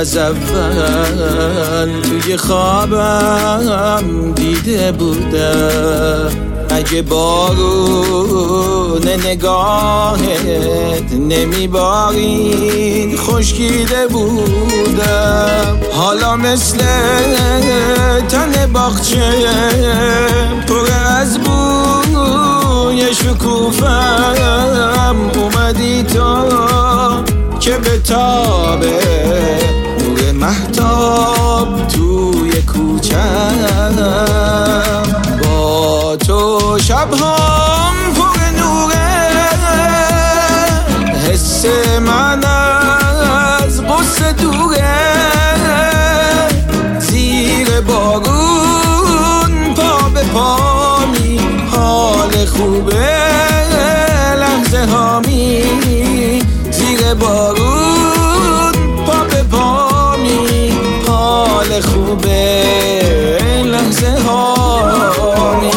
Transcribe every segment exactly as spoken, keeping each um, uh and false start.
از اول توی خوابم دیده بودم، اگه بارون نگاهت نمیبارید خشکیده بودم. حالا مثل تن باغچه پر از بوی شکوفم اومدی تو که به تابه نور مهتاب توی کوچم. با تو شبهام پر نوره، حس من از قصه دوره. زیر بارون پا به پامی، حال خوبه لحظه هامی. زیر بارون پا به پامی، حال خوبه لحظه هامی.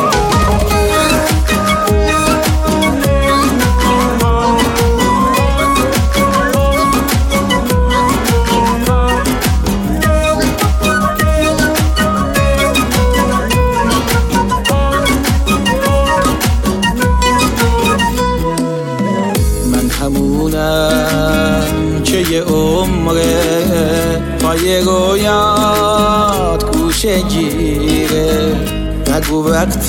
همونم که یه عمره پای رویات گوشه گیره. نگو وقت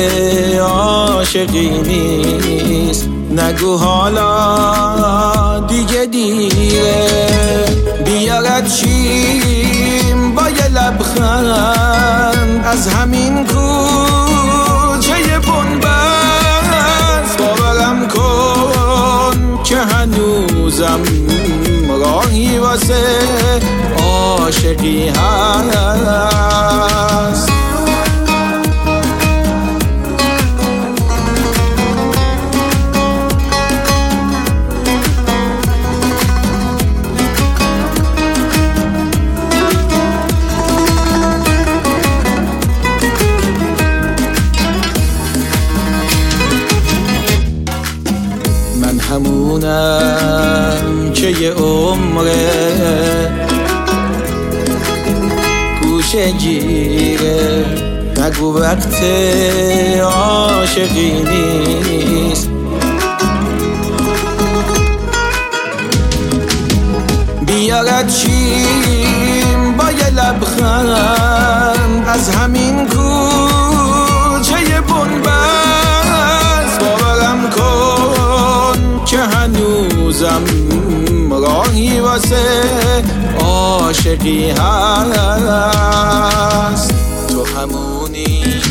عاشقی نیست، نگو حالا دیگه دیره. بیارد چیم با یه لبخند از همین کوچه بنبست. باورم کن که هنوزم راهی واسه عاشقی هست. من همونم که یه عمره گوشه گیره. نگو وقت عاشقی نیست، بیارد چیم با یه لبخند از همین کوچه بنبست. باورم کن که هنوزم راهی واسه عاشقی هست. تو همونی